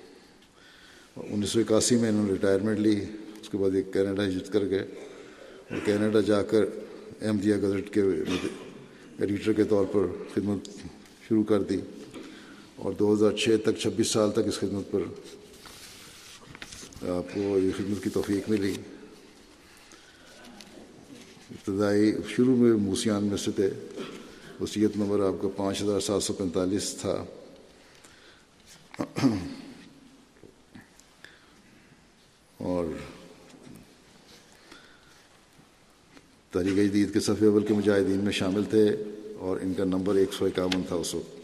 1981 میں انہوں نے ریٹائرمنٹ لی. اس کے بعد ایک کینیڈا ہجرت کر گئے اور کینیڈا جا کر احمدیہ گزٹ کے ایڈیٹر کے طور پر خدمت شروع کر دی اور 2006 تک 26 سال تک اس خدمت پر آپ کو یہ خدمت کی توفیق ملی. ابتدائی شروع میں موسیان میں سے تھے. وصیت نمبر آپ کا 5745 تھا. اور تحریک جدید کے صف اول کے مجاہدین میں شامل تھے اور ان کا نمبر 151 تھا اس وقت.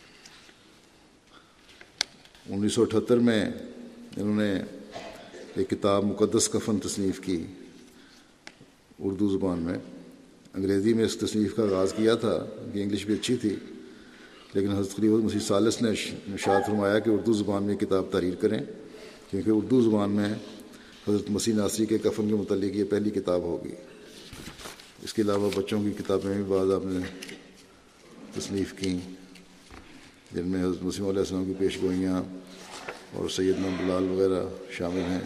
1978 میں انہوں نے ایک کتاب مقدس کفن تصنیف کی اردو زبان میں. انگریزی میں اس تصنیف کا آغاز کیا تھا کہ انگلش بھی اچھی تھی، لیکن حضرت خلیفہ مسیح ثالث نے ارشاد فرمایا کہ اردو زبان میں کتاب تحریر کریں، کیونکہ اردو زبان میں حضرت مسیح ناصری کے کفن کے متعلق یہ پہلی کتاب ہوگی. اس کے علاوہ بچوں کی کتابیں بھی بعض آپ نے تصنیف کیں، جن میں حضرت مسیح علیہ السلام کی پیش گوئیاں اور سیدنا بلال وغیرہ شامل ہیں.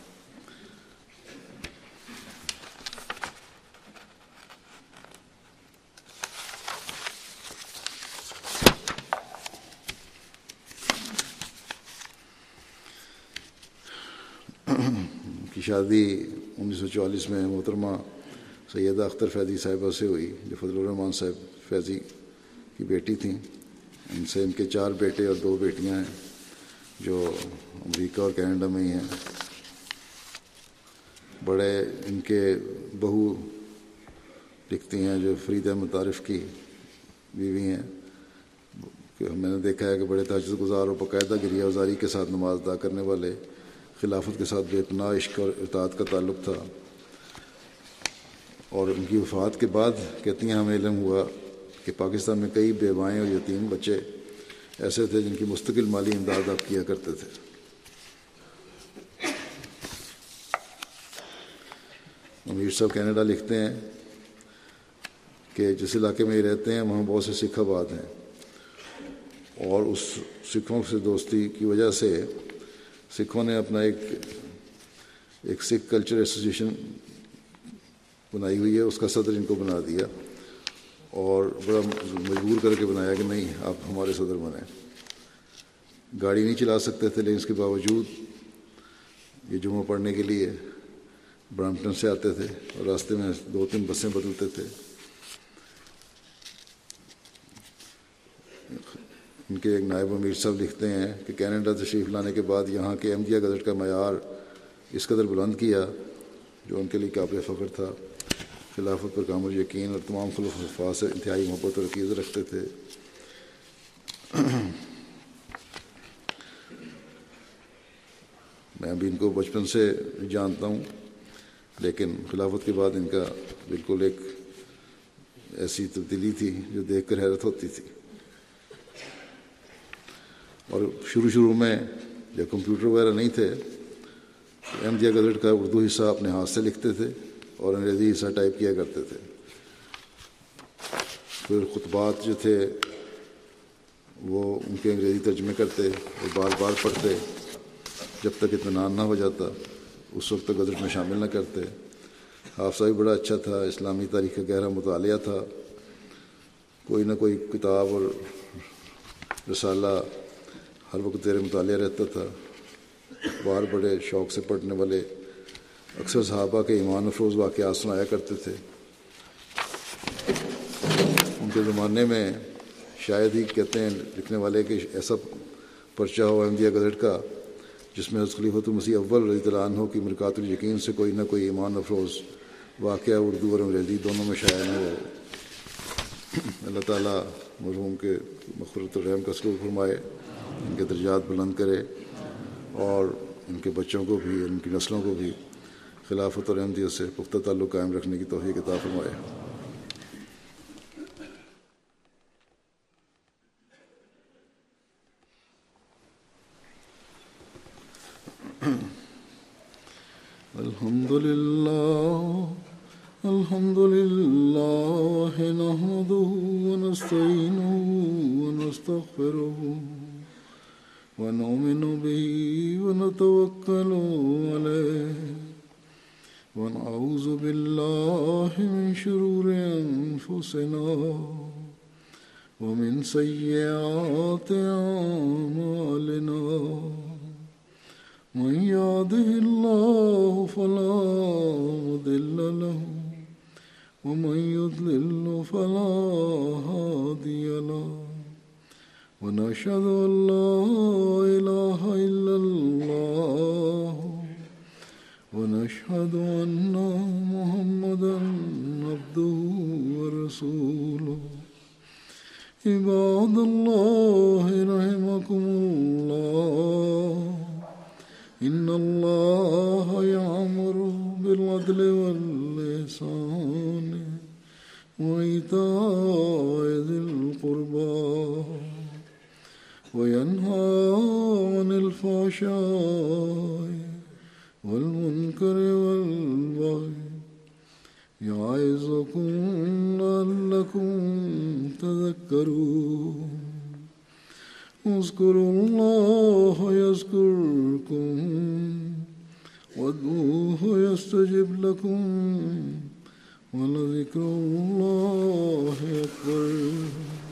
کی شادی 1944 میں محترمہ سیدہ اختر فیضی صاحبہ سے ہوئی، جو فضل الرحمان صاحب فیضی کی بیٹی تھیں. ان سے ان کے 4 بیٹے اور 2 بیٹیاں ہیں جو امریکہ اور کینیڈا میں ہی ہیں. بڑے ان کے بہو لکھتی ہیں جو فرید احمد عارف کی بیوی ہیں کہ میں نے دیکھا ہے کہ بڑے تہجد گزار اور باقاعدہ گریہ وزاری کے ساتھ نماز ادا کرنے والے، خلافت کے ساتھ بے پناہ عشق اور اطاعت کا تعلق تھا. اور ان کی وفات کے بعد کہتی ہیں ہمیں علم ہوا کہ پاکستان میں کئی بیوائیں اور یتیم بچے ایسے تھے جن کی مستقل مالی امداد آپ کیا کرتے تھے. امیر صاحب کینیڈا لکھتے ہیں کہ جس علاقے میں یہ رہتے ہیں وہاں بہت سے سکھ آباد ہیں، اور اس سکھوں سے دوستی کی وجہ سے سکھوں نے اپنا ایک سکھ کلچر ایسوسیشن بنائی ہوئی ہے. اس کا صدر ان کو بنا دیا اور بڑا مجبور کر کے بنایا کہ نہیں آپ ہمارے صدر بنیں. گاڑی نہیں چلا سکتے تھے، لیکن اس کے باوجود یہ جمعہ پڑھنے کے لیے برامپٹن سے آتے تھے اور راستے میں 2-3 بسیں بدلتے تھے. ان کے ایک نائب امیر صاحب لکھتے ہیں کہ کینیڈا تشریف لانے کے بعد یہاں کے احمدیہ گزٹ کا معیار اس قدر بلند کیا جو ان کے لیے قابل فخر تھا. خلافت پر کامل یقین اور تمام خلفاء سے انتہائی محبت اور عقیدت رکھتے تھے. میں بھی ان کو بچپن سے جانتا ہوں، لیکن خلافت کے بعد ان کا بالکل ایک ایسی تبدیلی تھی جو دیکھ کر حیرت ہوتی تھی. اور شروع میں جب کمپیوٹر وغیرہ نہیں تھے تو احمدیہ گزٹ کا اردو حصہ اپنے ہاتھ سے لکھتے تھے اور انگریزی حصہ ٹائپ کیا کرتے تھے. پھر خطبات جو تھے وہ ان کے انگریزی ترجمے کرتے اور بار بار پڑھتے جب تک اطمینان نہ ہو جاتا. اس وقت تک گزٹ میں شامل نہ کرتے. حافظہ بھی بڑا اچھا تھا، اسلامی تاریخ کا گہرا مطالعہ تھا. کوئی نہ کوئی کتاب اور رسالہ ہر وقت زیر مطالعہ رہتا تھا. اخبار بڑے شوق سے پڑھنے والے، اکثر صحابہ کے ایمان افروز واقعات سنایا کرتے تھے. ان کے زمانے میں شاید ہی کہتے ہیں لکھنے والے کہ ایسا پرچہ ہو احمدیہ گزٹ کا جس میں حضرت خلیفۃ المسیح اول رضی اللہ عنہ کی مرکات الیقین سے کوئی نہ کوئی ایمان افروز واقعہ اردو اور انگریزی دونوں میں شائع نہ ہو. اللہ تعالیٰ مرحوم کے مغفرت الرحم کا سلوک فرمائے، ان کے درجات بلند کرے اور ان کے بچوں کو بھی، ان کی نسلوں کو بھی خلافت اور احمدیت سے پختہ تعلق قائم رکھنے کی توفیق عطا فرمائے. الحمد لله نحمده ونستعينه ونستغفره ونؤمن به ونتوكل عليه ونعوذ بالله من شرور أنفسنا ومن سيئات أعمالنا من يهده الله فلا مضل له ومن يضلل فلا هادي له ونشهد أن لا إله إلا الله ونشهد أن محمدا عبده ورسوله عباد الله رحمكم الله إن الله يأمر بالعدل والإحسان وإيتاء ذي القربى وينهى عن الفحشاء والمنكر والبغي يعظكم لعلكم تذكرون اذكروا الله يذكركم وادعوه يستجب لكم ولذكر الله أكبر.